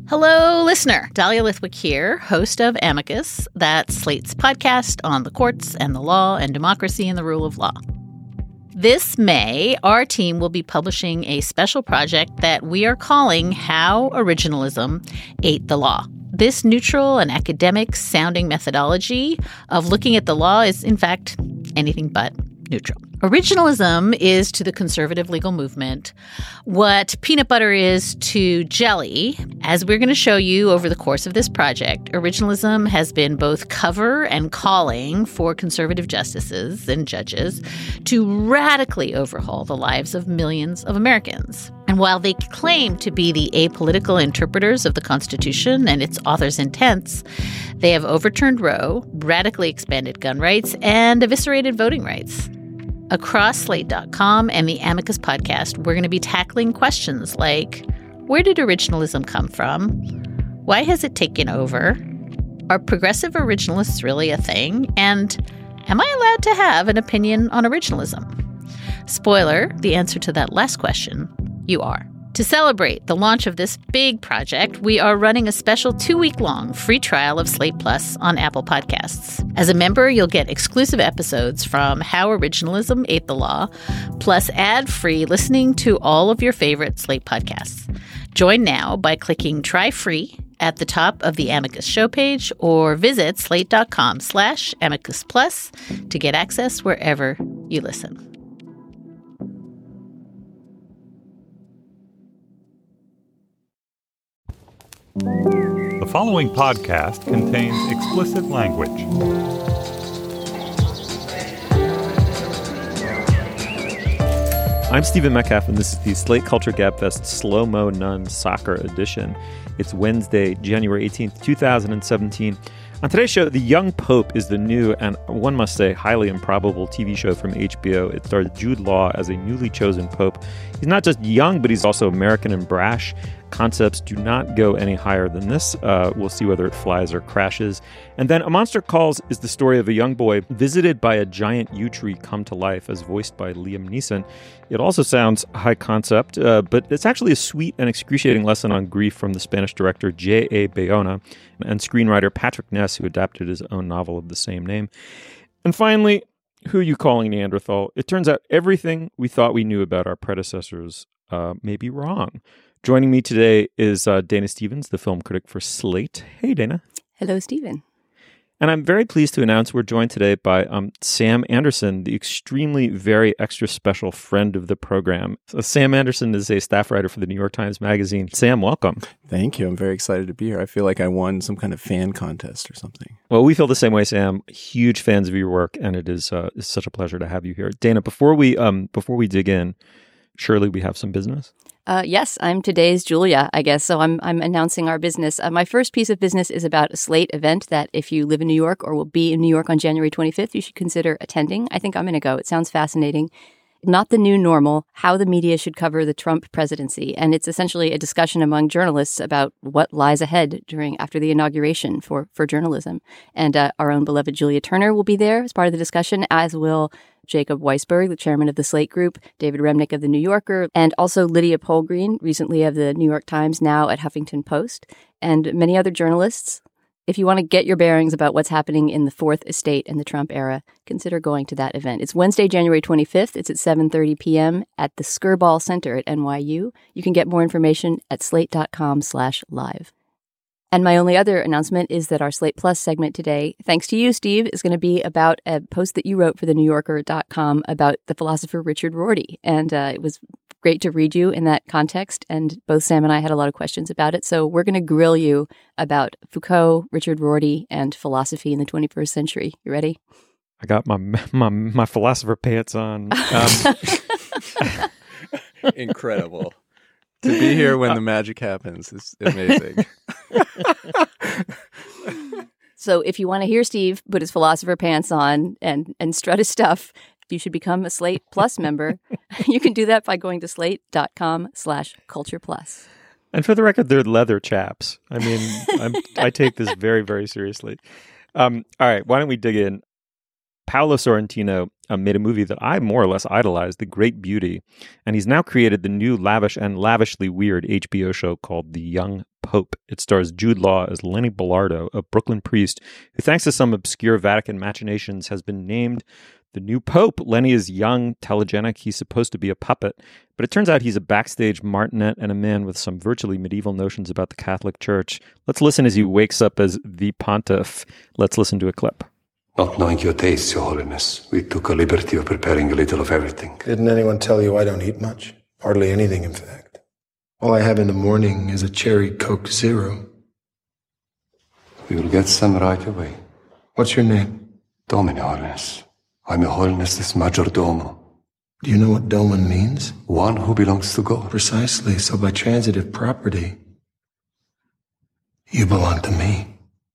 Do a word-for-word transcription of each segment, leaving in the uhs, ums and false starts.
Hello, listener. Dahlia Lithwick here, host of Amicus, that's Slate's podcast on the courts and the law and democracy and the rule of law. This May, our team will be publishing a special project that we are calling How Originalism Ate the Law. This neutral and academic-sounding methodology of looking at the law is, in fact, anything but neutral. Originalism is to the conservative legal movement what peanut butter is to jelly. As we're going to show you over the course of this project, originalism has been both cover and calling for conservative justices and judges to radically overhaul the lives of millions of Americans. And while they claim to be the apolitical interpreters of the Constitution and its author's intents, they have overturned Roe, radically expanded gun rights, and eviscerated voting rights. Across Slate dot com and the Amicus podcast, we're going to be tackling questions like, where did originalism come from? Why has it taken over? Are progressive originalists really a thing? And am I allowed to have an opinion on originalism? Spoiler, the answer to that last question, you are. To celebrate the launch of this big project, we are running a special two-week-long free trial of Slate Plus on Apple Podcasts. As a member, you'll get exclusive episodes from How Originalism Ate the Law, plus ad-free listening to all of your favorite Slate podcasts. Join now by clicking Try Free at the top of the Amicus show page or visit slate.com slash Amicus Plus to get access wherever you listen. The following podcast contains explicit language. I'm Stephen Metcalf, and this is the Slate Culture Gabfest Slow-Mo Nun Soccer Edition. It's Wednesday, January eighteenth, twenty seventeen. On today's show, The Young Pope is the new, and one must say, highly improbable T V show from H B O. It stars Jude Law as a newly chosen pope. He's not just young, but he's also American and brash. Concepts do not go any higher than this. Uh, we'll see whether it flies or crashes. And then A Monster Calls is the story of a young boy visited by a giant yew tree come to life, as voiced by Liam Neeson. It also sounds high concept, uh, but it's actually a sweet and excruciating lesson on grief from the Spanish director J A. Bayona and screenwriter Patrick Ness, who adapted his own novel of the same name. And finally, who are you calling Neanderthal? It turns out everything we thought we knew about our predecessors uh, may be wrong. Joining me today is uh, Dana Stevens, the film critic for Slate. Hey, Dana. Hello, Stephen. And I'm very pleased to announce we're joined today by um, Sam Anderson, the extremely very extra special friend of the program. So Sam Anderson is a staff writer for the New York Times Magazine. Sam, welcome. Thank you. I'm very excited to be here. I feel like I won some kind of fan contest or something. Well, we feel the same way, Sam. Huge fans of your work, and it is uh, it's such a pleasure to have you here. Dana, before we um before we dig in, surely we have some business? Uh, yes, I'm today's Julia, I guess. So I'm I'm announcing our business. Uh, my first piece of business is about a Slate event that if you live in New York or will be in New York on January twenty-fifth, you should consider attending. I think I'm going to go. It sounds fascinating. Not the New Normal, How the Media Should Cover the Trump Presidency. And it's essentially a discussion among journalists about what lies ahead during after the inauguration for, for journalism. And uh, our own beloved Julia Turner will be there as part of the discussion, as will Jacob Weisberg, the chairman of the Slate Group, David Remnick of The New Yorker, and also Lydia Polgreen, recently of The New York Times, now at Huffington Post, and many other journalists. If you want to get your bearings about what's happening in the Fourth Estate in the Trump era, consider going to that event. It's Wednesday, January twenty-fifth. It's at seven thirty p.m. at the Skirball Center at N Y U. You can get more information at slate.com slash live. And my only other announcement is that our Slate Plus segment today, thanks to you, Steve, is going to be about a post that you wrote for the new yorker dot com about the philosopher Richard Rorty. And uh, it was great to read you in that context. And both Sam and I had a lot of questions about it. So we're going to grill you about Foucault, Richard Rorty, and philosophy in the twenty-first century. You ready? I got my my, my philosopher pants on. Um, Incredible. To be here when the magic happens is amazing. So if you want to hear Steve put his philosopher pants on and, and strut his stuff, you should become a Slate Plus member. You can do that by going to slate.com slash culture plus. And for the record, they're leather chaps. I mean, I'm, I take this very, very seriously. Um, all right, why don't we dig in? Paolo Sorrentino uh, made a movie that I more or less idolized, The Great Beauty, and he's now created the new lavish and lavishly weird H B O show called The Young Pope. It stars Jude Law as Lenny Belardo, a Brooklyn priest who, thanks to some obscure Vatican machinations, has been named the new Pope. Lenny is young, telegenic. He's supposed to be a puppet, but it turns out he's a backstage martinet and a man with some virtually medieval notions about the Catholic Church. Let's listen as he wakes up as the pontiff. Let's listen to a clip. Not knowing your tastes, Your Holiness, we took a liberty of preparing a little of everything. Didn't anyone tell you I don't eat much? Hardly anything, in fact. All I have in the morning is a cherry Coke Zero. We will get some right away. What's your name? Domine, Holiness. I'm Your Holiness's majordomo. Do you know what domen means? One who belongs to God. Precisely. So by transitive property, you belong to me.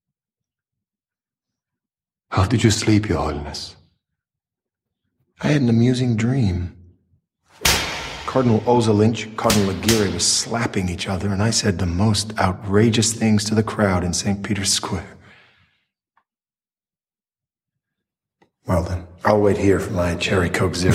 How did you sleep, Your Holiness? I had an amusing dream. Cardinal Ozza Lynch, Cardinal Aguirre was slapping each other, and I said the most outrageous things to the crowd in Saint Peter's Square. Well then, I'll wait here for my cherry Coke Zero.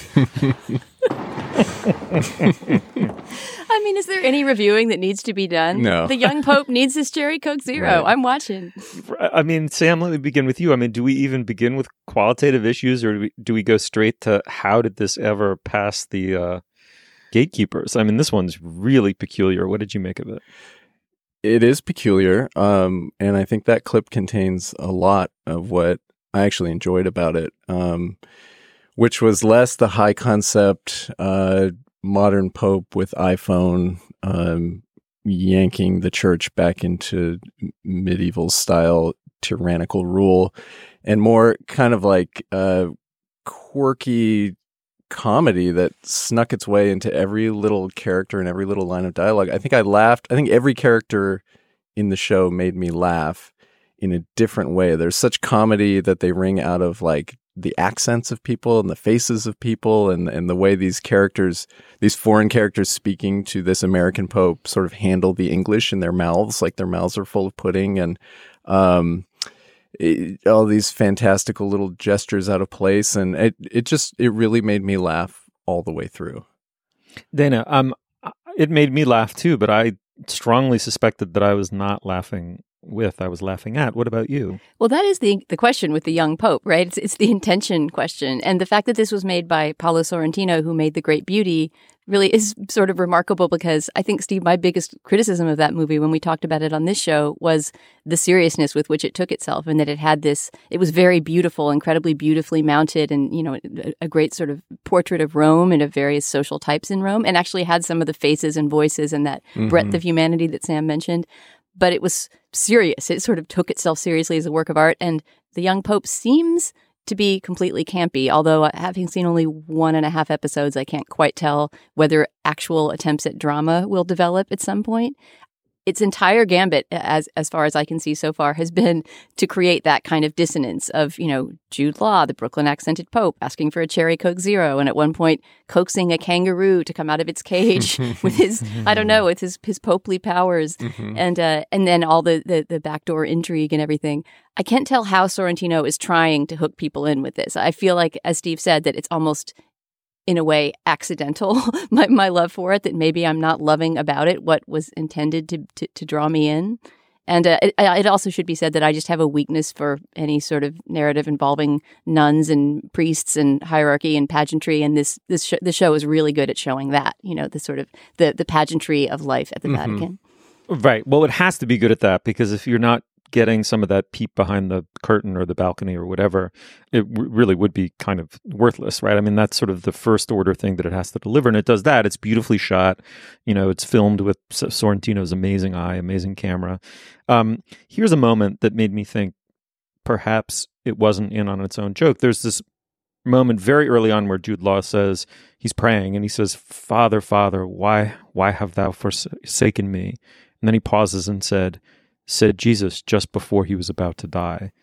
I mean, is there any reviewing that needs to be done? No. The young Pope needs his cherry Coke Zero. Right. I'm watching. I mean, Sam, let me begin with you. I mean, do we even begin with qualitative issues, or do we, do we go straight to how did this ever pass the uh, gatekeepers? I mean, this one's really peculiar. What did you make of it? It is peculiar, um, and I think that clip contains a lot of what I actually enjoyed about it, um, which was less the high concept uh, modern Pope with iPhone um, yanking the church back into medieval style tyrannical rule, and more kind of like uh, quirky comedy that snuck its way into every little character and every little line of dialogue. I think I laughed. I think every character in the show made me laugh in a different way. There's such comedy that they wring out of like the accents of people and the faces of people, and, and the way these characters, these foreign characters speaking to this American Pope, sort of handle the English in their mouths, like their mouths are full of pudding, and um, it, all these fantastical little gestures out of place. And it, it just, it really made me laugh all the way through. Dana, um, it made me laugh too, but I strongly suspected that I was not laughing with, I was laughing at. What about you? Well, that is the the question with the young Pope, right? It's, it's the intention question. And the fact that this was made by Paolo Sorrentino, who made The Great Beauty, really is sort of remarkable, because I think, Steve, my biggest criticism of that movie when we talked about it on this show was the seriousness with which it took itself, and that it had this, it was very beautiful, incredibly beautifully mounted, and, you know, a, a great sort of portrait of Rome and of various social types in Rome, and actually had some of the faces and voices and that mm-hmm. breadth of humanity that Sam mentioned. But it was serious. It sort of took itself seriously as a work of art. And The Young Pope seems to be completely campy, although having seen only one and a half episodes, I can't quite tell whether actual attempts at drama will develop at some point. Its entire gambit, as as far as I can see so far, has been to create that kind of dissonance of, you know, Jude Law, the Brooklyn accented Pope, asking for a cherry Coke Zero, and at one point coaxing a kangaroo to come out of its cage with his, I don't know, with his his popely powers, mm-hmm. and uh, and then all the, the the backdoor intrigue and everything. I can't tell how Sorrentino is trying to hook people in with this. I feel like, as Steve said, that it's almost, in a way, accidental, my, my love for it, that maybe I'm not loving about it what was intended to to, to draw me in. And uh, it, it also should be said that I just have a weakness for any sort of narrative involving nuns and priests and hierarchy and pageantry, and this this sh- the show is really good at showing that, you know, the sort of the, the pageantry of life at the mm-hmm. Vatican. Right. Well, it has to be good at that, because if you're not getting some of that peep behind the curtain or the balcony or whatever, it w- really would be kind of worthless, right? I mean, that's sort of the first order thing that it has to deliver, and it does that. It's beautifully shot. You know, it's filmed with Sorrentino's amazing eye, amazing camera. Um, here's a moment that made me think perhaps it wasn't in on its own joke. There's this moment very early on where Jude Law says, he's praying, and he says, "Father, Father, why, why have thou forsaken me?" And then he pauses and said, said Jesus just before he was about to die.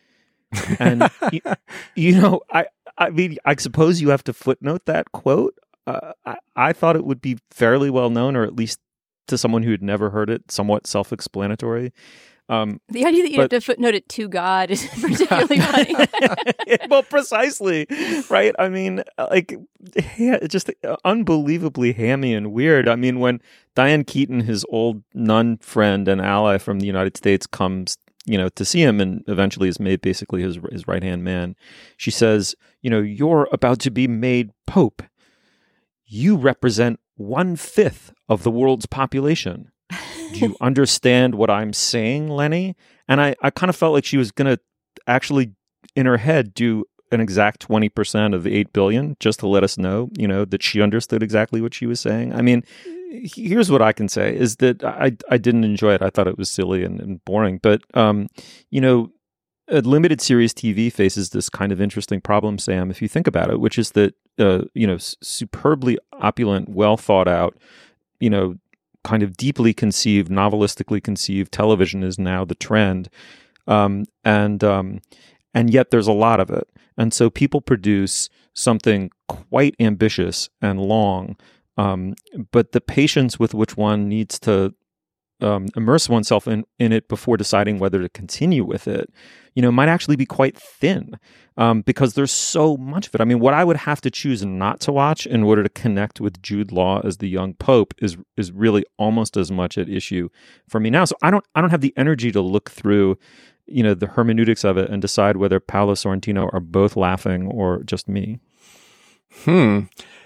And, you, you know, I, I mean, I suppose you have to footnote that quote. Uh, I, I thought it would be fairly well known, or at least to someone who had never heard it, somewhat self-explanatory. Um, the idea that you but, have to footnote it to God is particularly funny. Well, precisely, right? I mean, like, yeah, just unbelievably hammy and weird. I mean, when Diane Keaton, his old nun friend and ally from the United States, comes, you know, to see him and eventually is made basically his his right-hand man, she says, you know, you're about to be made Pope. You represent one-fifth of the world's population. Do you understand what I'm saying, Lenny? And I, I kind of felt like she was going to actually, in her head, do an exact twenty percent of the eight billion just to let us know, you know, that she understood exactly what she was saying. I mean, here's what I can say is that I, I didn't enjoy it. I thought it was silly and, and boring. But, um, you know, a limited series T V faces this kind of interesting problem, Sam, if you think about it, which is that, uh, you know, s- superbly opulent, well thought out, you know, kind of deeply conceived, novelistically conceived television is now the trend. Um, and um, and yet there's a lot of it. And so people produce something quite ambitious and long, um, but the patience with which one needs to um, immerse oneself in, in it before deciding whether to continue with it, you know, might actually be quite thin um, because there's so much of it. I mean, what I would have to choose not to watch in order to connect with Jude Law as the young Pope is is really almost as much at issue for me now. So I don't I don't have the energy to look through, you know, the hermeneutics of it and decide whether Paolo Sorrentino are both laughing or just me. Hmm.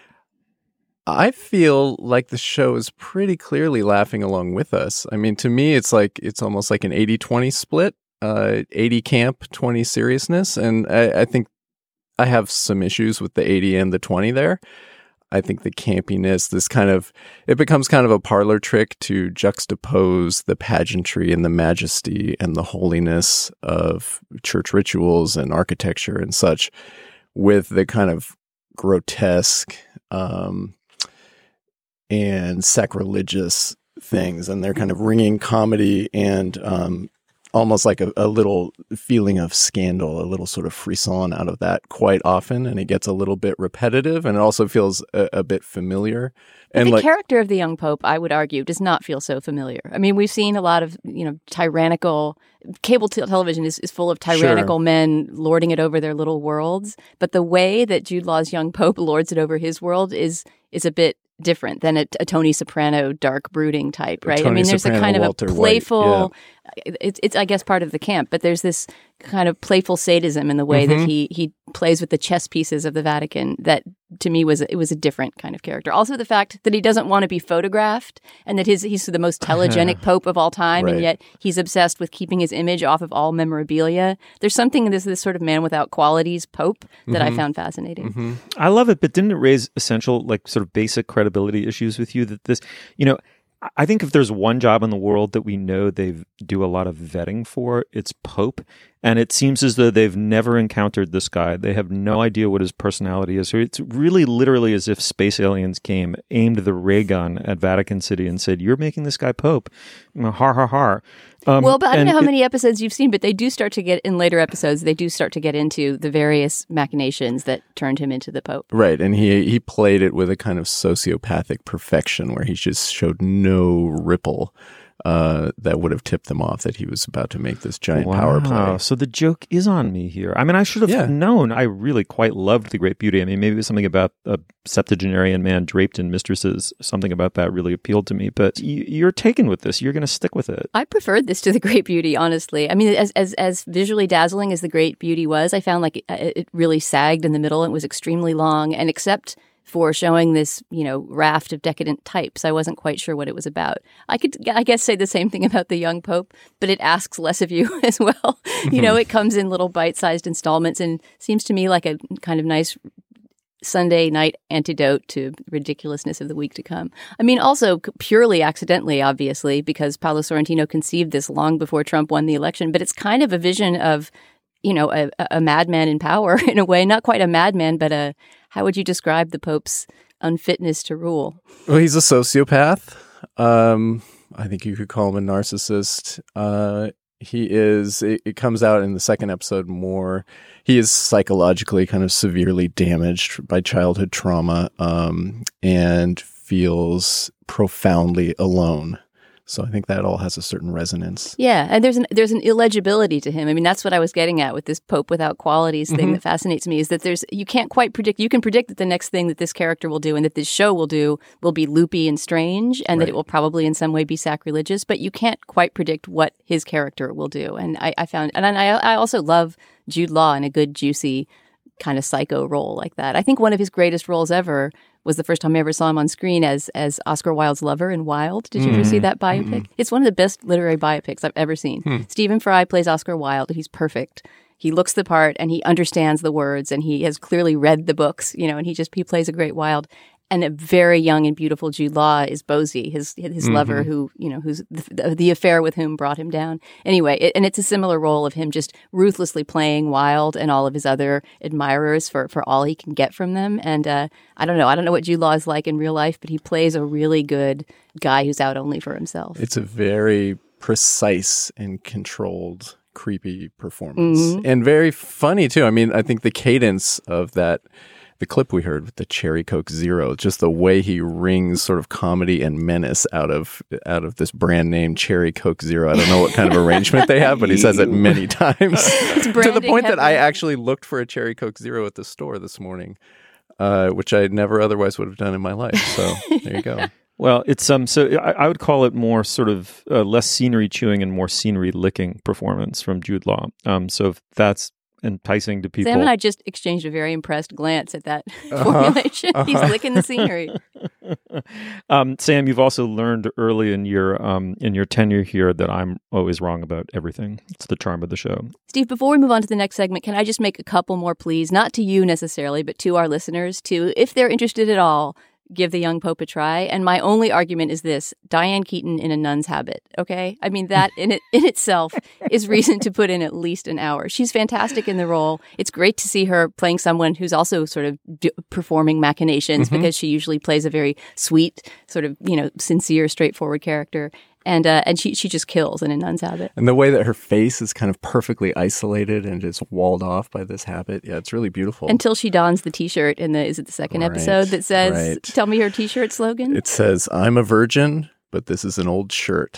I feel like the show is pretty clearly laughing along with us. I mean, to me, it's like it's almost like an eighty twenty split, uh, eighty camp, twenty seriousness. And I, I think I have some issues with the eighty and the twenty there. I think the campiness, this kind of, it becomes kind of a parlor trick to juxtapose the pageantry and the majesty and the holiness of church rituals and architecture and such with the kind of grotesque, um, and sacrilegious things, and they're kind of ringing comedy and um, almost like a, a little feeling of scandal, a little sort of frisson out of that quite often, and it gets a little bit repetitive, and it also feels a, a bit familiar. But and the like, character of the young Pope, I would argue, does not feel so familiar. I mean, we've seen a lot of, you know, tyrannical, cable t- television is, is full of tyrannical Sure. men lording it over their little worlds, but the way that Jude Law's young Pope lords it over his world is is a bit different than a, a Tony Soprano dark brooding type, right? Tony I mean, there's Soprano, a kind of Walter a White, playful, it's, it's, I guess, part of the camp, but there's this kind of playful sadism in the way Mm-hmm. that he he plays with the chess pieces of the Vatican that, to me, was it was a different kind of character. Also, the fact that he doesn't want to be photographed and that his he's the most telegenic Pope of all time, Right. and yet he's obsessed with keeping his image off of all memorabilia. There's something in this, this sort of man without qualities Pope that Mm-hmm. I found fascinating. I love it, but didn't it raise essential, like, sort of basic credibility issues with you that this, you know, I think if there's one job in the world that we know they do a lot of vetting for, it's Pope. And it seems as though they've never encountered this guy. They have no idea what his personality is. So it's really literally as if space aliens came, aimed the ray gun at Vatican City and said, "You're making this guy Pope." Har, har, har. Um, Well, but I don't and know how it- many episodes you've seen, but they do start to get, in later episodes, they do start to get into the various machinations that turned him into the Pope. right, and he he played it with a kind of sociopathic perfection where he just showed no ripple uh, that would have tipped them off that he was about to make this giant power play. So the joke is on me here. I mean, I should have Yeah. known. I really quite loved The Great Beauty. I mean, maybe it was something about a septuagenarian man draped in mistresses. Something about that really appealed to me. But y- you're taken with this. You're going to stick with it. I preferred this to The Great Beauty, honestly. I mean, as as as visually dazzling as The Great Beauty was, I found like it, it really sagged in the middle and was extremely long. And except for showing this, you know, raft of decadent types, I wasn't quite sure what it was about. I could, I guess, say the same thing about the young Pope, but it asks less of you as well. You know, it comes in little bite-sized installments and seems to me like a kind of nice Sunday night antidote to ridiculousness of the week to come. I mean, also purely accidentally, obviously, because Paolo Sorrentino conceived this long before Trump won the election, but it's kind of a vision of, you know, a, a madman in power in a way, not quite a madman, but a, how would you describe the Pope's unfitness to rule? Well, he's a sociopath. Um, I think you could call him a narcissist. Uh, he is, it, it comes out in the second episode more. He is psychologically kind of severely damaged by childhood trauma um, and feels profoundly alone. So I think that all has a certain resonance. Yeah, and there's an there's an illegibility to him. I mean, that's what I was getting at with this Pope without qualities thing Mm-hmm. that fascinates me, is that there's you can't quite predict. You can predict that the next thing that this character will do and that this show will do will be loopy and strange, and Right. that it will probably in some way be sacrilegious, but you can't quite predict what his character will do. And I, I found, and I, I also love Jude Law in a good, juicy kind of psycho role like that. I think one of his greatest roles ever was the first time I ever saw him on screen as as Oscar Wilde's lover in Wild. Did you ever see that biopic? Mm-hmm. It's one of the best literary biopics I've ever seen. Hmm. Stephen Fry plays Oscar Wilde. He's perfect. He looks the part and he understands the words and he has clearly read the books, you know, and he just he plays a great Wilde. And a very young and beautiful Jude Law is Bosie, his his mm-hmm. lover, who you know, who's the, the affair with whom brought him down. Anyway, it, and it's a similar role of him just ruthlessly playing Wilde and all of his other admirers for, for all he can get from them. And uh, I don't know, I don't know what Jude Law is like in real life, but he plays a really good guy who's out only for himself. It's a very precise and controlled, creepy performance, mm-hmm. and very funny too. I mean, I think the cadence of that. The clip we heard with the Cherry Coke Zero, just the way he wrings sort of comedy and menace out of out of this brand name Cherry Coke Zero. I don't know what kind of arrangement they have, but he says it many times to the point heavy. that I actually looked for a Cherry Coke Zero at the store this morning, uh, which I never otherwise would have done in my life. So there you go. Well, it's um. So I, I would call it more sort of uh, less scenery chewing and more scenery licking performance from Jude Law. Um. So if that's enticing to people. Sam and I just exchanged a very impressed glance at that uh-huh. formulation. Uh-huh. He's licking the scenery. um, Sam, you've also learned early in your um, in your tenure here that I'm always wrong about everything. It's the charm of the show. Steve, before we move on to the next segment, can I just make a couple more pleas, not to you necessarily, but to our listeners, to, if they're interested at all, give The Young Pope a try. And my only argument is this: Diane Keaton in a nun's habit. Okay, I mean that in it in itself is reason to put in at least an hour. She's fantastic in the role. It's great to see her playing someone who's also sort of d- performing machinations, mm-hmm. because she usually plays a very sweet, sort of, you know, sincere, straightforward character. And uh, and she she just kills in a nun's habit. And the way that her face is kind of perfectly isolated and just walled off by this habit. Yeah, it's really beautiful. Until she dons the T-shirt in the, is it the second right, episode that says, right. tell me her T-shirt slogan? It says, I'm a virgin, but this is an old shirt.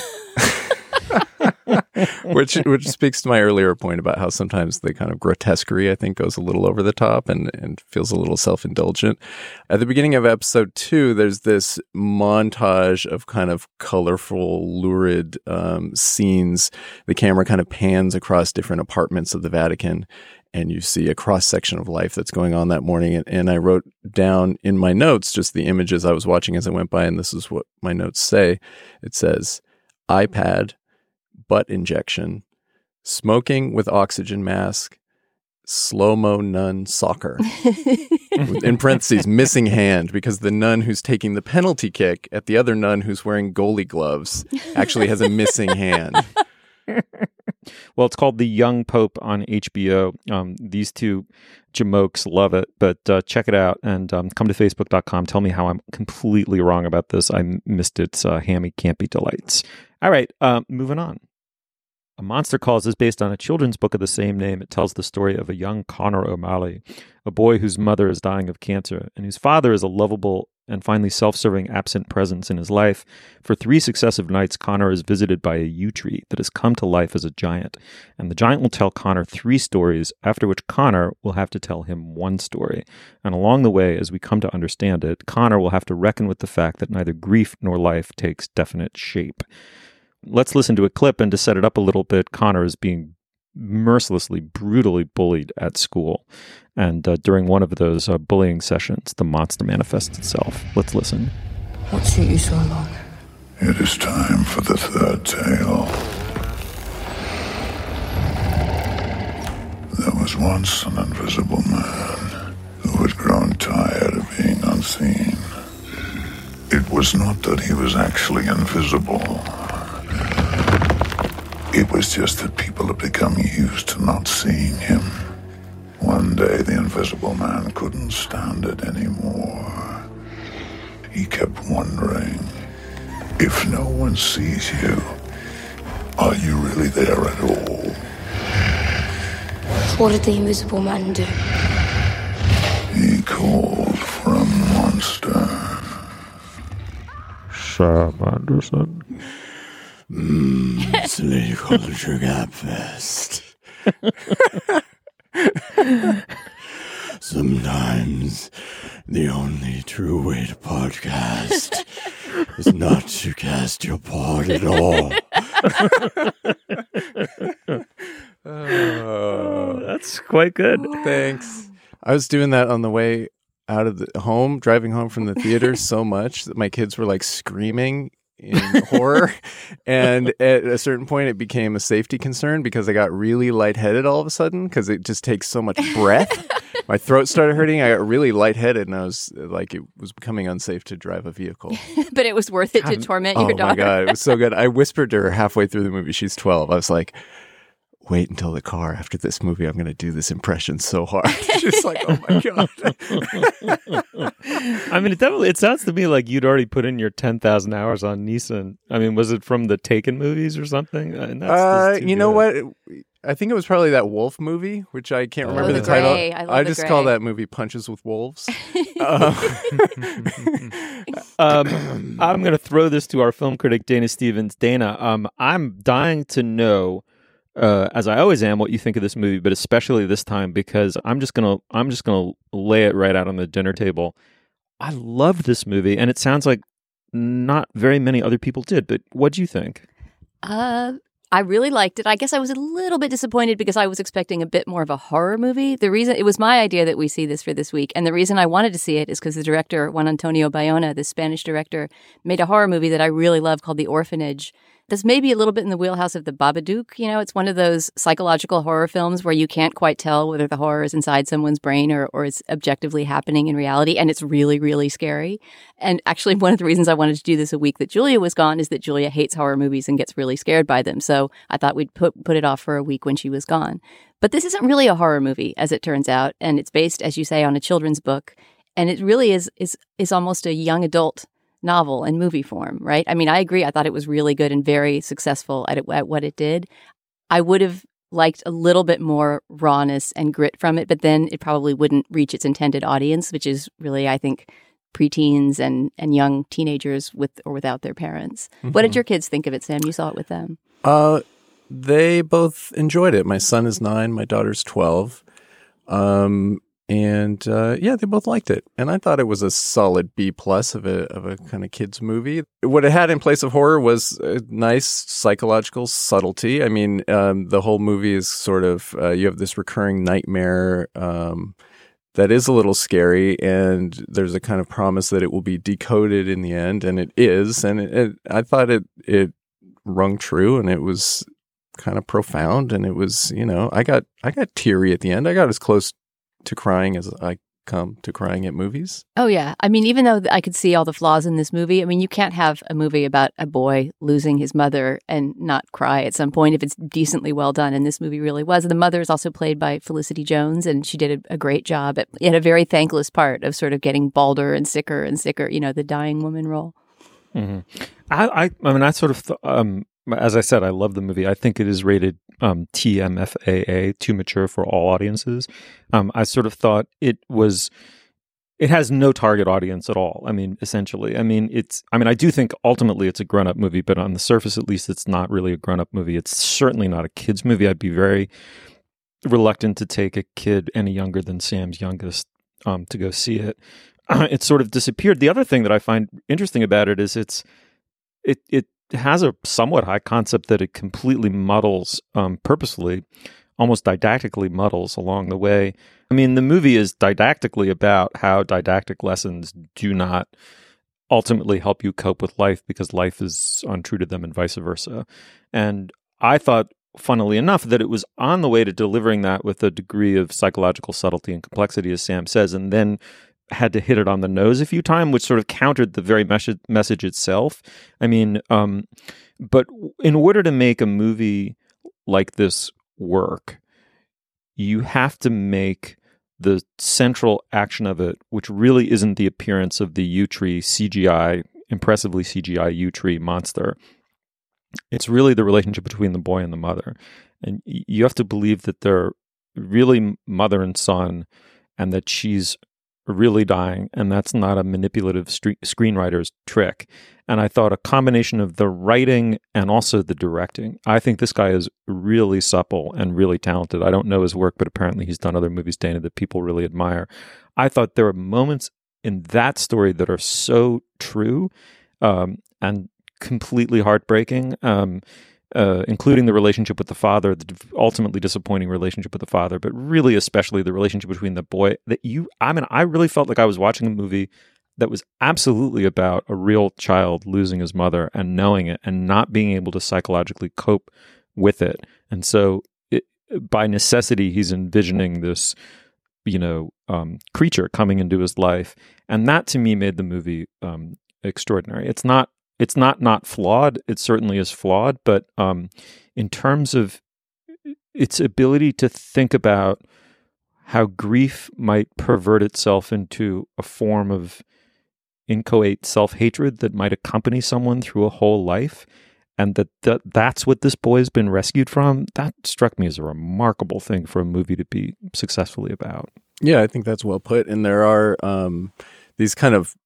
which which speaks to my earlier point about how sometimes the kind of grotesquerie, I think, goes a little over the top and, and feels a little self-indulgent. At the beginning of episode two, there's this montage of kind of colorful, lurid um, scenes. The camera kind of pans across different apartments of the Vatican, and you see a cross-section of life that's going on that morning. And, and I wrote down in my notes just the images I was watching as I went by, and this is what my notes say. It says, iPad, butt injection, smoking with oxygen mask, slow-mo nun soccer. In parentheses, missing hand, because the nun who's taking the penalty kick at the other nun who's wearing goalie gloves actually has a missing hand. Well, it's called The Young Pope on H B O. Um, these two jamokes love it, but uh, check it out and um, come to facebook dot com. Tell me how I'm completely wrong about this. I missed its uh, hammy, campy delights. All right, uh, moving on. A Monster Calls is based on a children's book of the same name. It tells the story of a young Connor O'Malley, a boy whose mother is dying of cancer and whose father is a lovable and finally self-serving absent presence in his life. For three successive nights, Connor is visited by a yew tree that has come to life as a giant. And the giant will tell Connor three stories, after which Connor will have to tell him one story. And along the way, as we come to understand it, Connor will have to reckon with the fact that neither grief nor life takes definite shape. Let's listen to a clip, and to set it up a little bit, Connor is being mercilessly, brutally bullied at school. And uh, during one of those uh, bullying sessions, the monster manifests itself. Let's listen. What took you so long? It is time for the third tale. There was once an invisible man who had grown tired of being unseen. It was not that he was actually invisible. It was just that people had become used to not seeing him. One day, the invisible man couldn't stand it anymore. He kept wondering, if no one sees you, are you really there at all? What did the invisible man do? He called for a monster. Sam Anderson. Mm, Slate Culture Gabfest. Sometimes the only true way to podcast is not to cast your part at all. Oh, that's quite good. Thanks. I was doing that on the way out of the home, driving home from the theater so much that my kids were like screaming in horror. And at a certain point, it became a safety concern because I got really lightheaded all of a sudden because it just takes so much breath. My throat started hurting. I got really lightheaded, and I was like, it was becoming unsafe to drive a vehicle. But it was worth it to torment your oh daughter. Oh my God, it was so good. I whispered to her halfway through the movie. She's twelve. I was like, wait until the car after this movie. I'm going to do this impression so hard. She's like, oh my God. I mean, it definitely, it sounds to me like you'd already put in your ten thousand hours on Neeson. I mean, was it from the Taken movies or something? And that's, uh, that's you know what? I think it was probably that Wolf movie, which I can't remember oh, the, the title. Gray. I, love I the just Gray. call that movie Punches with Wolves. uh, um, I'm going to throw this to our film critic, Dana Stevens. Dana, um, I'm dying to know, uh, as I always am, what you think of this movie, but especially this time because I'm just gonna I'm just gonna lay it right out on the dinner table. I love this movie, and it sounds like not very many other people did. But what do you think? Uh. I really liked it. I guess I was a little bit disappointed because I was expecting a bit more of a horror movie. The reason it was my idea that we see this for this week, and the reason I wanted to see it is because the director, Juan Antonio Bayona, the Spanish director, made a horror movie that I really love called The Orphanage. That's maybe a little bit in the wheelhouse of The Babadook. You know, it's one of those psychological horror films where you can't quite tell whether the horror is inside someone's brain or, or it's objectively happening in reality. And it's really, really scary. And actually, one of the reasons I wanted to do this a week that Julia was gone is that Julia hates horror movies and gets really scared by them. So I thought we'd put, put it off for a week when she was gone. But this isn't really a horror movie, as it turns out. And it's based, as you say, on a children's book. And it really is is is almost a young adult novel in movie form, right? I mean, I agree. I thought it was really good and very successful at, it, at what it did. I would have liked a little bit more rawness and grit from it, but then it probably wouldn't reach its intended audience, which is really, I think, preteens and, and young teenagers with or without their parents. Mm-hmm. What did your kids think of it, Sam? You saw it with them. Uh, they both enjoyed it. My son is nine. My daughter's twelve. Um, And uh, yeah, they both liked it, and I thought it was a solid B plus of a of a kind of kids movie. What it had in place of horror was a nice psychological subtlety. I mean, um, the whole movie is sort of uh, you have this recurring nightmare um, that is a little scary, and there's a kind of promise that it will be decoded in the end, and it is. And it, it, I thought it it rung true, and it was kind of profound, and it was you know I got I got teary at the end. I got as close to crying as I come to crying at movies. Oh, yeah. I mean, even though I could see all the flaws in this movie, I mean, you can't have a movie about a boy losing his mother and not cry at some point if it's decently well done. And this movie really was. The mother is also played by Felicity Jones, and she did a, a great job. It had a very thankless part of sort of getting balder and sicker and sicker, you know, the dying woman role. Mm-hmm. I, I, I mean, I sort of, th- um, as I said, I love the movie. I think it is rated um, T M F A A, too mature for all audiences. Um, I sort of thought it was, it has no target audience at all. I mean, essentially. I mean, it's, I mean, I do think ultimately it's a grown-up movie, but on the surface, at least, it's not really a grown-up movie. It's certainly not a kid's movie. I'd be very reluctant to take a kid any younger than Sam's youngest um, to go see it. Uh, it sort of disappeared. The other thing that I find interesting about it is it's, it, it, has a somewhat high concept that it completely muddles um, purposefully, almost didactically muddles along the way. I mean, the movie is didactically about how didactic lessons do not ultimately help you cope with life because life is untrue to them and vice versa. And I thought, funnily enough, that it was on the way to delivering that with a degree of psychological subtlety and complexity, as Sam says, and then had to hit it on the nose a few times, which sort of countered the very mes- message itself. I mean, um, but in order to make a movie like this work, you have to make the central action of it, which really isn't the appearance of the yew tree C G I, impressively C G I yew tree monster. It's really the relationship between the boy and the mother. And you have to believe that they're really mother and son, and that she's really dying, and that's not a manipulative stre- screenwriter's trick. And I thought a combination of the writing and also the directing. I think this guy is really supple and really talented. I don't know his work, but apparently he's done other movies, Dana, that people really admire. I thought there were moments in that story that are so true um, and completely heartbreaking, um, uh, including the relationship with the father, the ultimately disappointing relationship with the father, but really especially the relationship between the boy that you, I mean, I really felt like I was watching a movie that was absolutely about a real child losing his mother and knowing it and not being able to psychologically cope with it. And so it, by necessity, he's envisioning this, you know, um, creature coming into his life. And that to me made the movie um, extraordinary. It's not, it's not, not flawed. It certainly is flawed. But um, in terms of its ability to think about how grief might pervert itself into a form of inchoate self-hatred that might accompany someone through a whole life, and that, that that's what this boy has been rescued from, that struck me as a remarkable thing for a movie to be successfully about. Yeah, I think that's well put. And there are um, these kind of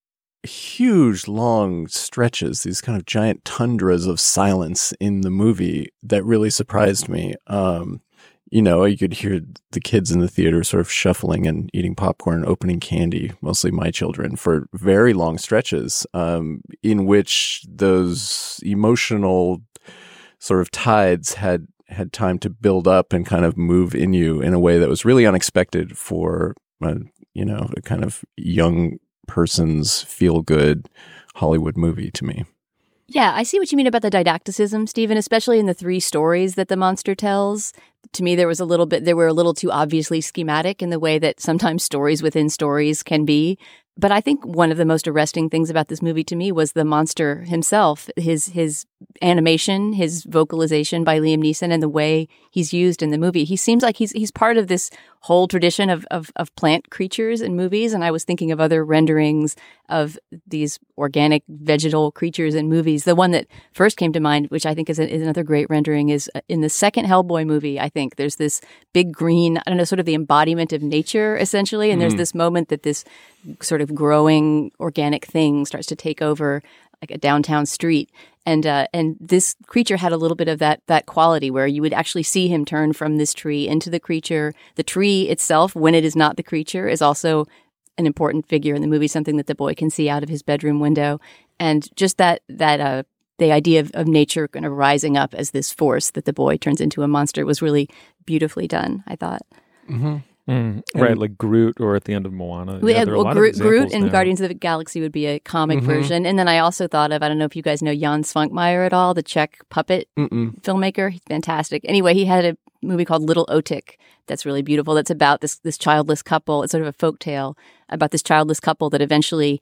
huge, long stretches, these kind of giant tundras of silence in the movie that really surprised me. Um, you know, you could hear the kids in the theater sort of shuffling and eating popcorn, opening candy, mostly my children, for very long stretches, um, in which those emotional sort of tides had had time to build up and kind of move in you in a way that was really unexpected for, a, you know, a kind of young person's feel-good Hollywood movie to me. Yeah, I see what you mean about the didacticism, Stephen, especially in the three stories that the monster tells. To me, there was a little bit, they were a little too obviously schematic in the way that sometimes stories within stories can be. But I think one of the most arresting things about this movie to me was the monster himself, his his animation, his vocalization by Liam Neeson, and the way he's used in the movie. He seems like he's he's part of this whole tradition of of, of plant creatures in movies. And I was thinking of other renderings of these organic vegetal creatures in movies. The one that first came to mind, which I think is, a, is another great rendering, is in the second Hellboy movie. I think there's this big green, I don't know, sort of the embodiment of nature, essentially. And mm. there's this moment that this sort of growing organic thing starts to take over like a downtown street. And uh, and this creature had a little bit of that that quality where you would actually see him turn from this tree into the creature. The tree itself, when it is not the creature, is also an important figure in the movie, something that the boy can see out of his bedroom window. And just that that uh, the idea of, of nature kind of rising up as this force that the boy turns into a monster was really beautifully done, I thought. Mm-hmm. Mm, right, like Groot, or at the end of Moana. We yeah, had, there are well, a lot Groot, of Groot in now. Guardians of the Galaxy would be a comic Mhm. version. And then I also thought of, I don't know if you guys know Jan Svankmajer at all, the Czech puppet Mm-mm. filmmaker. He's fantastic. Anyway, he had a movie called Little Otik that's really beautiful. That's about this this childless couple. It's sort of a folk tale about this childless couple that eventually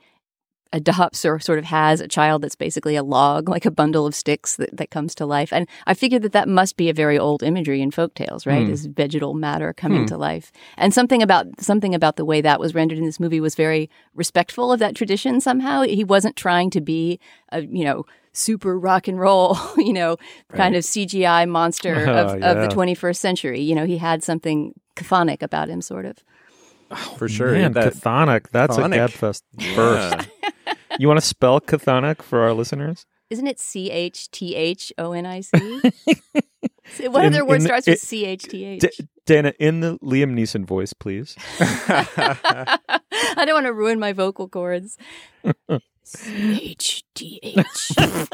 adopts or sort of has a child that's basically a log, like a bundle of sticks that, that comes to life. And I figured that that must be a very old imagery in folktales, right? Mm. This vegetal matter coming Hmm. to life. And something about something about the way that was rendered in this movie was very respectful of that tradition somehow. He wasn't trying to be a, you know, super rock and roll, you know, kind Right. of C G I monster Oh, of, of yeah. the twenty-first century. You know, he had something chthonic about him, sort of. For sure. Man, that, chthonic. That's Chthonic. a Gabfest first. You want to spell chthonic for our listeners? Isn't it C H T H O N I C? What In- other word in the- starts it- with C H T H? D- Dana, in the Liam Neeson voice, please. I don't want to ruin my vocal cords. C H T H.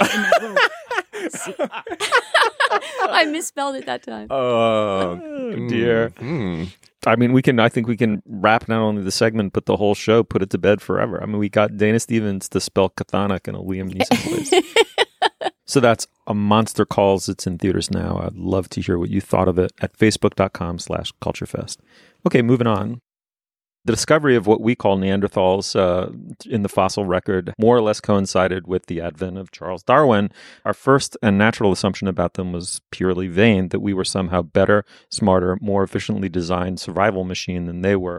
I misspelled it that time. Oh, Oh, dear. Mm. I mean, we can. I think we can wrap not only the segment but the whole show, put it to bed forever. I mean, we got Dana Stevens to spell chthonic in a Liam Neeson voice. So that's A Monster Calls. It's in theaters now. I'd love to hear what you thought of it at facebook.com slash culturefest. Okay, moving on. The discovery of what we call Neanderthals uh, in the fossil record more or less coincided with the advent of Charles Darwin. Our first and natural assumption about them was purely vain, that we were somehow better, smarter, more efficiently designed survival machine than they were.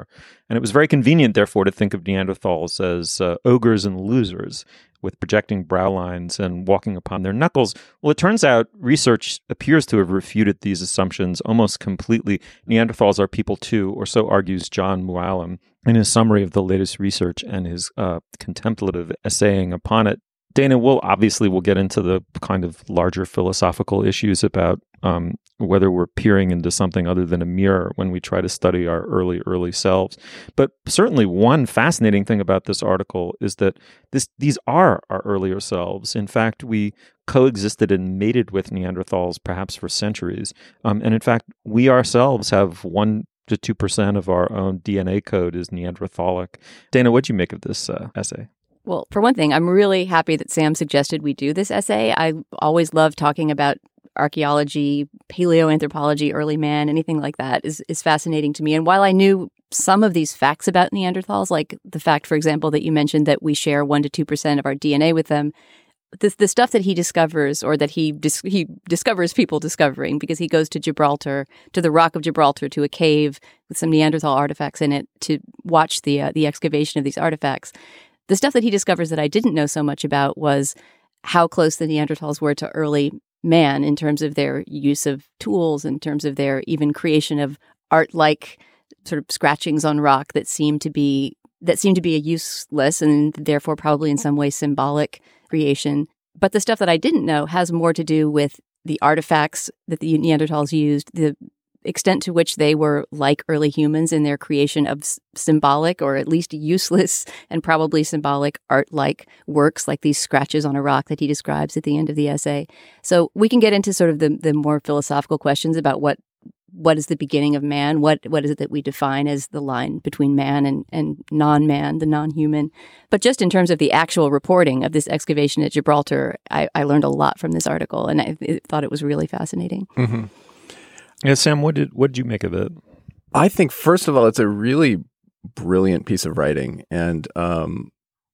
And it was very convenient, therefore, to think of Neanderthals as uh, ogres and losers with projecting brow lines and walking upon their knuckles. Well, it turns out research appears to have refuted these assumptions almost completely. Neanderthals are people too, or so argues John Mooallem in his summary of the latest research and his uh, contemplative essaying upon it. Dana, we'll obviously we'll get into the kind of larger philosophical issues about um, whether we're peering into something other than a mirror when we try to study our early, early selves. But certainly one fascinating thing about this article is that this these are our earlier selves. In fact, we coexisted and mated with Neanderthals perhaps for centuries. Um, and in fact, we ourselves have one to two percent of our own D N A code is Neanderthalic. Dana, what'd you make of this uh, essay? Well, for one thing, I'm really happy that Sam suggested we do this essay. I always love talking about archaeology, paleoanthropology, early man, anything like that is, is fascinating to me. And while I knew some of these facts about Neanderthals, like the fact, for example, that you mentioned that we share one to two percent of our D N A with them, the, the stuff that he discovers or that he dis- he discovers people discovering, because he goes to Gibraltar, to the Rock of Gibraltar, to a cave with some Neanderthal artifacts in it to watch the uh, the excavation of these artifacts. The stuff that he discovers that I didn't know so much about was how close the Neanderthals were to early man in terms of their use of tools, in terms of their even creation of art-like sort of scratchings on rock that seem to be that seem to be a useless and therefore probably in some way symbolic creation. But the stuff that I didn't know has more to do with the artifacts that the Neanderthals used, the extent to which they were like early humans in their creation of s- symbolic or at least useless and probably symbolic art-like works like these scratches on a rock that he describes at the end of the essay. So we can get into sort of the, the more philosophical questions about what what is the beginning of man? What what is it that we define as the line between man and, and non-man, the non-human? But just in terms of the actual reporting of this excavation at Gibraltar, I, I learned a lot from this article, and I, I thought it was really fascinating. Mm-hmm. Yeah, Sam, what did what did you make of it? I think, first of all, it's a really brilliant piece of writing. And um,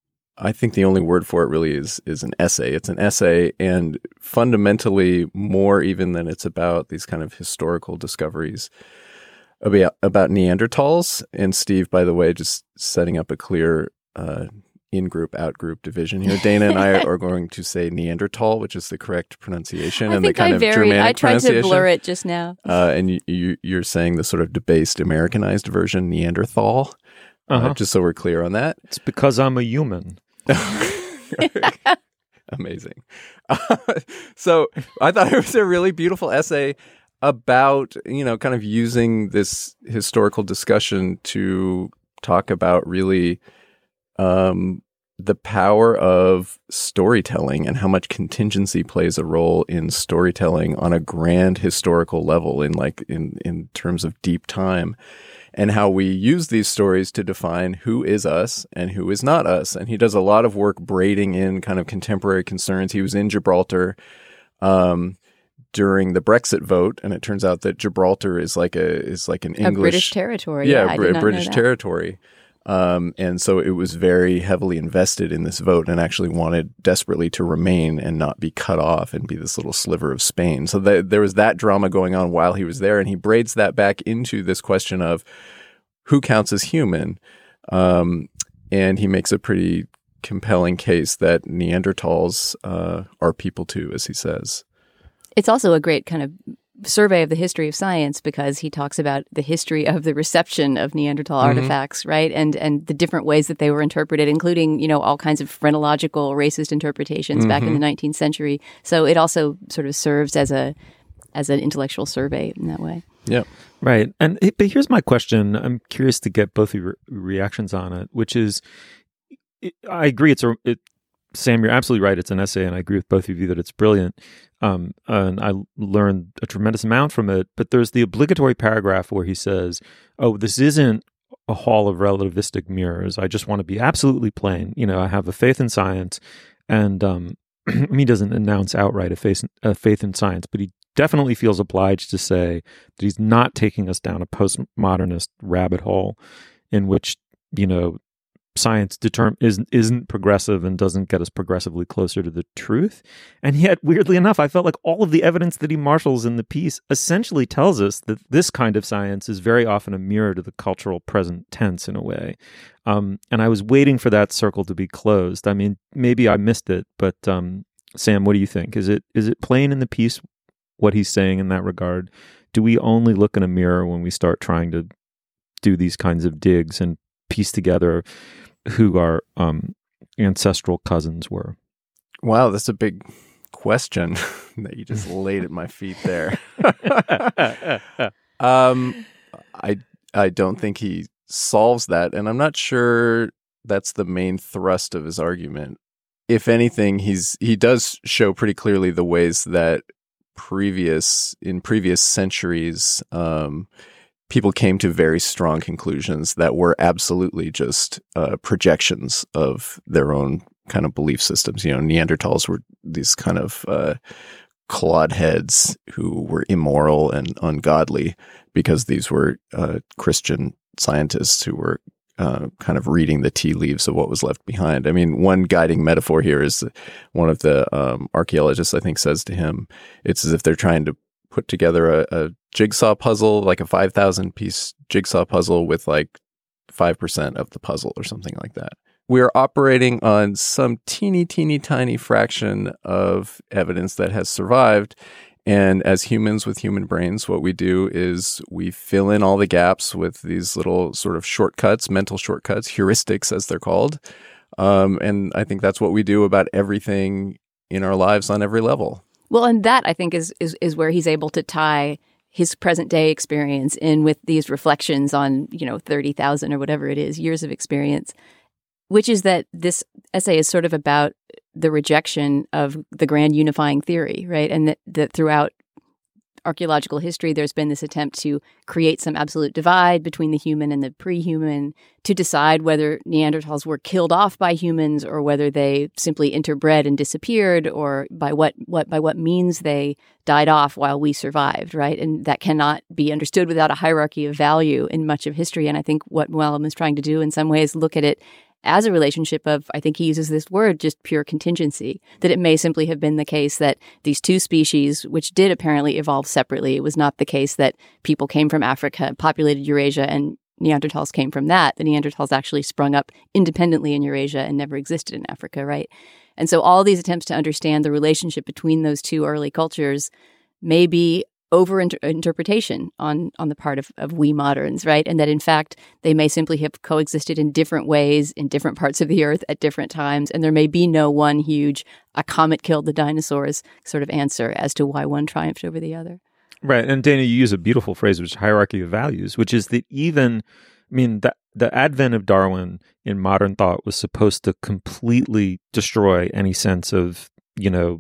I think the only word for it really is is an essay. It's an essay, and fundamentally more even than it's about these kind of historical discoveries about, about Neanderthals. And Steve, by the way, just setting up a clear uh, in-group, out-group division here. Dana and I are going to say Neanderthal, which is the correct pronunciation, I and think the kind I of varied. Germanic I tried pronunciation. to blur it just now. Uh, and you, you, you're saying the sort of debased, Americanized version, Neanderthal. Uh-huh. Uh, just so we're clear on that. It's because I'm a human. Amazing. Uh, so I thought it was a really beautiful essay about, you know, kind of using this historical discussion to talk about really um, the power of storytelling and how much contingency plays a role in storytelling on a grand historical level in like in, in terms of deep time, and how we use these stories to define who is us and who is not us. And he does a lot of work braiding in kind of contemporary concerns. He was in Gibraltar um, during the Brexit vote, and it turns out that Gibraltar is like a is like an English a British territory. Yeah, yeah I Br- did not British know that. territory. Um, and so it was very heavily invested in this vote and actually wanted desperately to remain and not be cut off and be this little sliver of Spain. So th- there was that drama going on while he was there. And he braids that back into this question of who counts as human. Um, and he makes a pretty compelling case that Neanderthals uh, are people too, as he says. It's also a great kind of survey of the history of science, because he talks about the history of the reception of Neanderthal mm-hmm. artifacts, right? And and the different ways that they were interpreted, including, you know, all kinds of phrenological racist interpretations mm-hmm. back in the nineteenth century. So it also sort of serves as a as an intellectual survey in that way. Yeah. Right. And but here's my question. I'm curious to get both of your reactions on it, which is, I agree. It's a, it, Sam, you're absolutely right. It's an essay, and I agree with both of you that it's brilliant. Um, and I learned a tremendous amount from it. But there's the obligatory paragraph where he says, oh, this isn't a hall of relativistic mirrors. I just want to be absolutely plain. You know, I have a faith in science. And um, he doesn't announce outright a faith, a faith in science, but he definitely feels obliged to say that he's not taking us down a postmodernist rabbit hole in which, you know, science determ- isn't, isn't progressive and doesn't get us progressively closer to the truth. And yet, weirdly enough, I felt like all of the evidence that he marshals in the piece essentially tells us that this kind of science is very often a mirror to the cultural present tense in a way. Um, and I was waiting for that circle to be closed. I mean, maybe I missed it, but um, Sam, what do you think? Is it is it plain in the piece what he's saying in that regard? Do we only look in a mirror when we start trying to do these kinds of digs and piece together who our um, ancestral cousins were? Wow, that's a big question that you just laid at my feet there. um, I I don't think he solves that, and I'm not sure that's the main thrust of his argument. If anything, he's he does show pretty clearly the ways that previous in previous centuries, um, people came to very strong conclusions that were absolutely just uh, projections of their own kind of belief systems. You know, Neanderthals were these kind of uh, clod heads who were immoral and ungodly because these were uh, Christian scientists who were uh, kind of reading the tea leaves of what was left behind. I mean, one guiding metaphor here is one of the um, archaeologists, I think, says to him, it's as if they're trying to put together a, a jigsaw puzzle, like a five thousand piece jigsaw puzzle with like five percent of the puzzle or something like that. We're operating on some teeny, teeny, tiny fraction of evidence that has survived. And as humans with human brains, what we do is we fill in all the gaps with these little sort of shortcuts, mental shortcuts, heuristics as they're called. Um, and I think that's what we do about everything in our lives on every level. Well, and that, I think, is, is is where he's able to tie his present day experience in with these reflections on, you know, thirty thousand or whatever it is, years of experience, which is that this essay is sort of about the rejection of the grand unifying theory, right? And that, that throughout archaeological history, there's been this attempt to create some absolute divide between the human and the pre-human, to decide whether Neanderthals were killed off by humans or whether they simply interbred and disappeared, or by what, what by what means they died off while we survived, right? And that cannot be understood without a hierarchy of value in much of history. And I think what Mooallem is trying to do in some ways, look at it as a relationship of, I think he uses this word, just pure contingency, that it may simply have been the case that these two species, which did apparently evolve separately, it was not the case that people came from Africa, populated Eurasia, and Neanderthals came from that. The Neanderthals actually sprung up independently in Eurasia and never existed in Africa, right? And so all these attempts to understand the relationship between those two early cultures may be over-interpretation on, on the part of, of we moderns, right? And that, in fact, they may simply have coexisted in different ways in different parts of the earth at different times, and there may be no one huge, a comet killed the dinosaurs sort of answer as to why one triumphed over the other. Right. And Dana, you use a beautiful phrase, which is hierarchy of values, which is that even, I mean, the, the advent of Darwin in modern thought was supposed to completely destroy any sense of, you know,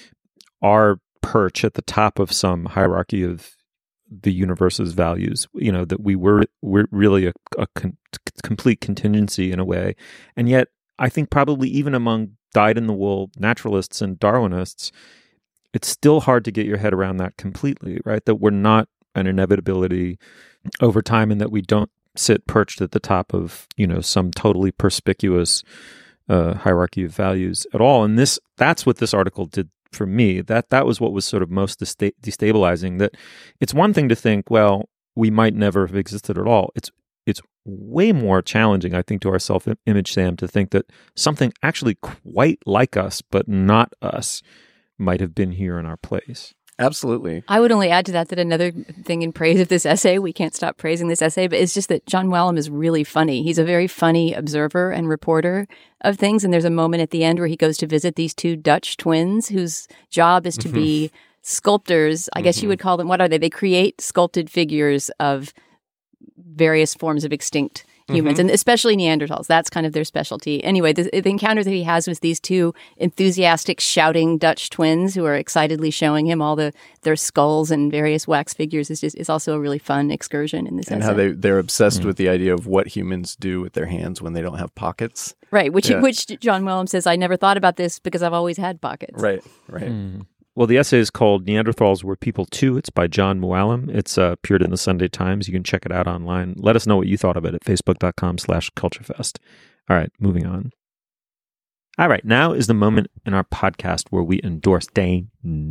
our perch at the top of some hierarchy of the universe's values, you know, that we were, we're really a, a con- complete contingency in a way. And yet, I think probably even among dyed-in-the-wool naturalists and Darwinists, it's still hard to get your head around that completely, right? That we're not an inevitability over time and that we don't sit perched at the top of, you know, some totally perspicuous uh, hierarchy of values at all. And this, that's what this article did for me. That that was what was sort of most desta- destabilizing. That it's one thing to think, well, we might never have existed at all. It's it's way more challenging, I think, to our self-image, Sam, to think that something actually quite like us, but not us, might have been here in our place. Absolutely. I would only add to that that another thing in praise of this essay, we can't stop praising this essay, but it's just that John Mooallem is really funny. He's a very funny observer and reporter of things. And there's a moment at the end where he goes to visit these two Dutch twins whose job is to mm-hmm. be sculptors. I mm-hmm. guess you would call them, what are they? They create sculpted figures of various forms of extinct humans, mm-hmm. and especially Neanderthals. That's kind of their specialty. Anyway, the, the encounter that he has with these two enthusiastic, shouting Dutch twins who are excitedly showing him all the their skulls and various wax figures is just is also a really fun excursion in this and essay. how they, they're obsessed mm-hmm. with the idea of what humans do with their hands when they don't have pockets. Right, which yeah. which John Mooallem says, I never thought about this because I've always had pockets. Right, right. Mm. Well, the essay is called Neanderthals Were People Too. It's by John Mooallem. It's uh, appeared in the Sunday Times. You can check it out online. Let us know what you thought of it at facebook.com slash culturefest. All right, moving on. All right, now is the moment in our podcast where we endorse Dane.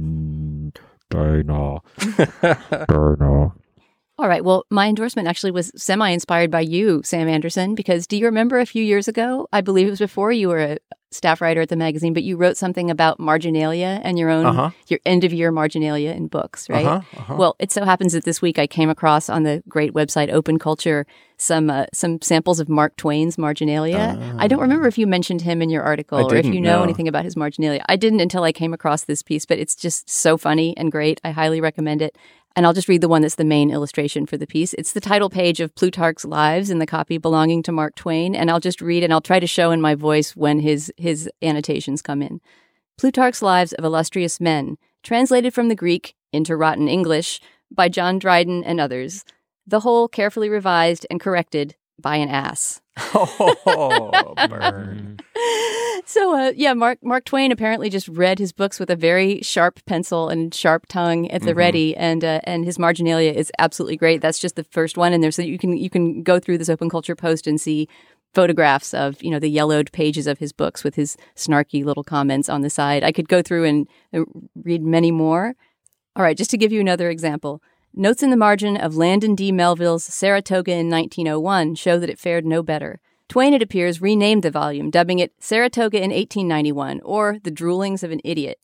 Dana. Dana. All right. Well, my endorsement actually was semi-inspired by you, Sam Anderson, because do you remember a few years ago, I believe it was before you were a staff writer at the magazine, but you wrote something about marginalia and your own, uh-huh. your end-of-year marginalia in books, right? Uh-huh, uh-huh. Well, it so happens that this week I came across on the great website Open Culture some uh, some samples of Mark Twain's marginalia. Uh, I don't remember if you mentioned him in your article or if you know no. anything about his marginalia. I didn't until I came across this piece, but it's just so funny and great. I highly recommend it. And I'll just read the one that's the main illustration for the piece. It's the title page of Plutarch's Lives in the copy belonging to Mark Twain. And I'll just read and I'll try to show in my voice when his, his annotations come in. Plutarch's Lives of Illustrious Men, translated from the Greek into rotten English by John Dryden and others. The whole carefully revised and corrected by an ass. Oh, burn. So, uh, yeah, Mark Mark Twain apparently just read his books with a very sharp pencil and sharp tongue at the Mm-hmm. ready, and uh, and his marginalia is absolutely great. That's just the first one, and there's so you can you can go through this Open Culture post and see photographs of, you know, the yellowed pages of his books with his snarky little comments on the side. I could go through and uh, read many more. All right, just to give you another example. Notes in the margin of Landon D. Melville's Saratoga in nineteen oh one show that it fared no better. Twain, it appears, renamed the volume, dubbing it Saratoga in eighteen ninety-one, or The Droolings of an Idiot.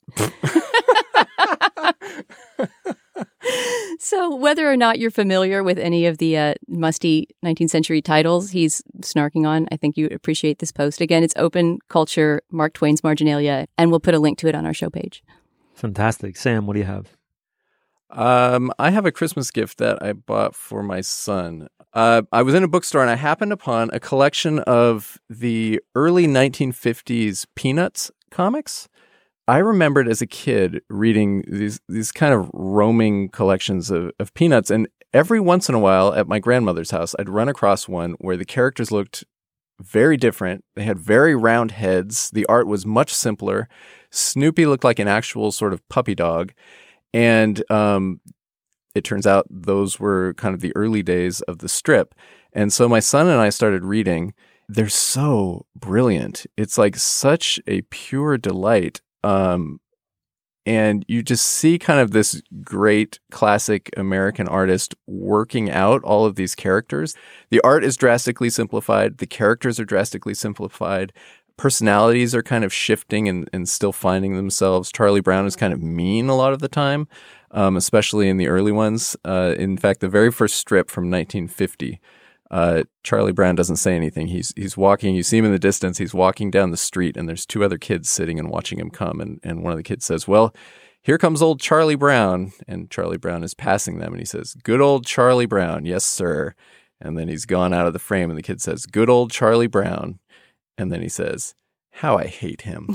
So whether or not you're familiar with any of the uh, musty nineteenth century titles he's snarking on, I think you would appreciate this post. Again, it's Open Culture, Mark Twain's Marginalia, and we'll put a link to it on our show page. Fantastic. Sam, what do you have? Um, I have a Christmas gift that I bought for my son. Uh, I was in a bookstore and I happened upon a collection of the early nineteen fifties Peanuts comics. I remembered as a kid reading these these kind of roaming collections of, of Peanuts, and every once in a while at my grandmother's house, I'd run across one where the characters looked very different. They had very round heads. The art was much simpler. Snoopy looked like an actual sort of puppy dog. And um, it turns out those were kind of the early days of the strip. And so my son and I started reading. They're so brilliant. It's like such a pure delight. Um, and you just see kind of this great classic American artist working out all of these characters. The art is drastically simplified. The characters are drastically simplified. Personalities are kind of shifting and, and still finding themselves. Charlie Brown is kind of mean a lot of the time, um, especially in the early ones. Uh, in fact, the very first strip from nineteen fifty, uh, Charlie Brown doesn't say anything. He's he's walking. You see him in the distance. He's walking down the street, and there's two other kids sitting and watching him come. And, and one of the kids says, "Well, here comes old Charlie Brown." And Charlie Brown is passing them, and he says, "Good old Charlie Brown, yes, sir." And then he's gone out of the frame, and the kid says, "Good old Charlie Brown." And then he says, "How I hate him."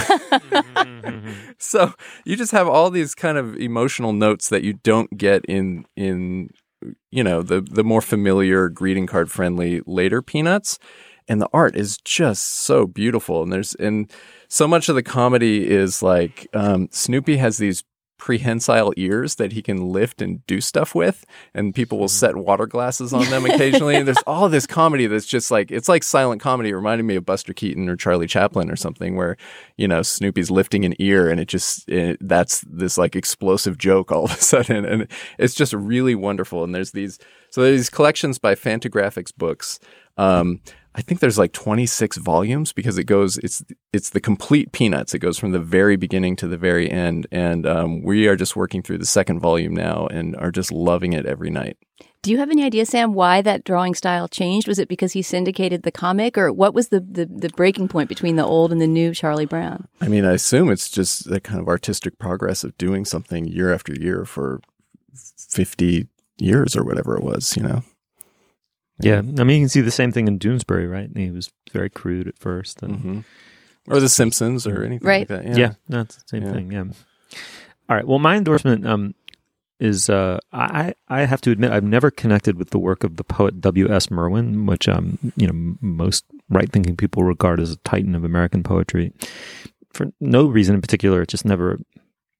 So you just have all these kind of emotional notes that you don't get in, in you know, the, the more familiar greeting card friendly later Peanuts. And the art is just so beautiful. And there's, and so much of the comedy is like, um, Snoopy has these prehensile ears that he can lift and do stuff with, and people will set water glasses on them occasionally. And there's all this comedy that's just like, it's like silent comedy. It reminded me of Buster Keaton or Charlie Chaplin or something, where, you know, Snoopy's lifting an ear and it just, it, that's this like explosive joke all of a sudden. And it's just really wonderful. And there's these, so there's these collections by Fantagraphics Books. Um, I think there's like twenty-six volumes because it goes, it's it's the complete Peanuts. It goes from the very beginning to the very end. And um, we are just working through the second volume now and are just loving it every night. Do you have any idea, Sam, why that drawing style changed? Was it because he syndicated the comic, or what was the, the, the breaking point between the old and the new Charlie Brown? I mean, I assume it's just the kind of artistic progress of doing something year after year for fifty years or whatever it was, you know? Yeah, I mean, you can see the same thing in Doonesbury, right? He was very crude at first. And... Mm-hmm. Or The Simpsons or anything right. like that. Yeah, yeah that's the same yeah. thing, yeah. All right, well, my endorsement um, is, uh, I, I have to admit, I've never connected with the work of the poet W S Merwin, which um, you know, most right-thinking people regard as a titan of American poetry. For no reason in particular, it just never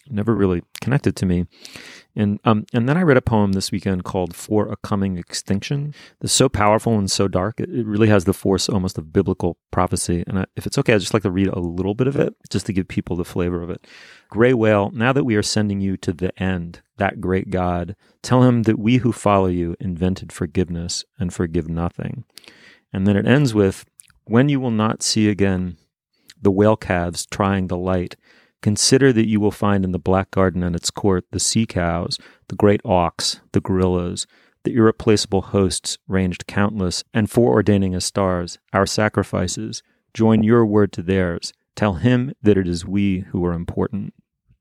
never really connected to me. And um, and then I read a poem this weekend called For a Coming Extinction. It's so powerful and so dark. It, it really has the force almost of biblical prophecy. And I, if it's okay, I'd just like to read a little bit of it, just to give people the flavor of it. Gray whale, now that we are sending you to the end, that great God, tell him that we who follow you invented forgiveness and forgive nothing. And then it ends with, when you will not see again the whale calves trying the light, consider that you will find in the black garden and its court the sea cows, the great auks, the gorillas, the irreplaceable hosts ranged countless and foreordaining as stars, our sacrifices. Join your word to theirs. Tell him that it is we who are important.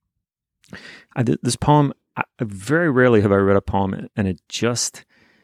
I, this poem, I, very rarely have I read a poem and it just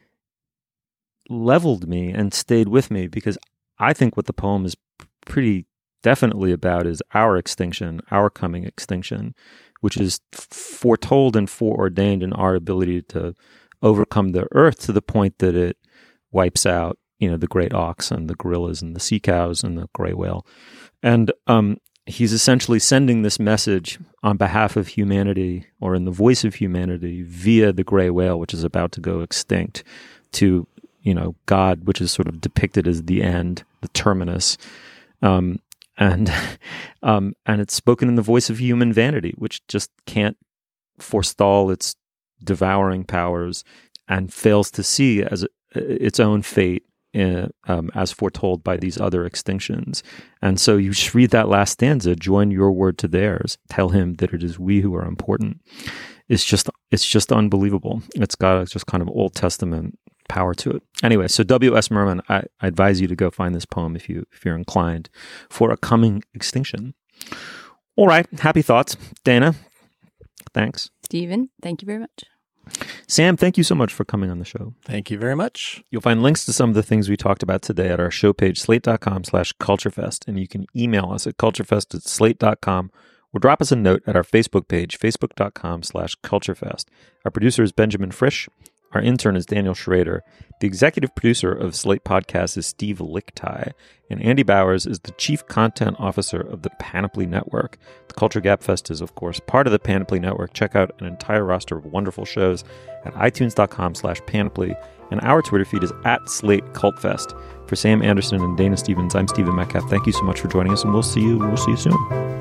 leveled me and stayed with me, because I think what the poem is pretty definitely about is our extinction, our coming extinction, which is foretold and foreordained in our ability to overcome the earth to the point that it wipes out, you know, the great auks and the gorillas and the sea cows and the gray whale. And um, he's essentially sending this message on behalf of humanity, or in the voice of humanity, via the gray whale, which is about to go extinct, to, you know, God, which is sort of depicted as the end, the terminus. Um, And um, and it's spoken in the voice of human vanity, which just can't forestall its devouring powers and fails to see as a, its own fate in, um, as foretold by these other extinctions. And so you just read that last stanza, join your word to theirs, tell him that it is we who are important. It's just, it's just unbelievable. It's got a just kind of Old Testament power to it. Anyway, so W S Merman, I, I advise you to go find this poem if you if you're inclined, For a Coming Extinction. All right, happy thoughts. Dana, thanks. Stephen, thank you very much. Sam, thank you so much for coming on the show. Thank you very much. You'll find links to some of the things we talked about today at our show page, slate.com slash culturefest, and you can email us at culturefest at slate dot com or drop us a note at our Facebook page, facebook.com slash culturefest. Our producer is Benjamin Frisch. Our intern is Daniel Schrader. The executive producer of Slate Podcast is Steve Lickteig. And Andy Bowers is the chief content officer of the Panoply Network. The Culture Gap Fest is, of course, part of the Panoply Network. Check out an entire roster of wonderful shows at itunes.com slash panoply. And our Twitter feed is at Slate Cult Fest. For Sam Anderson and Dana Stevens, I'm Stephen Metcalf. Thank you so much for joining us, and we'll see you, we'll see you soon.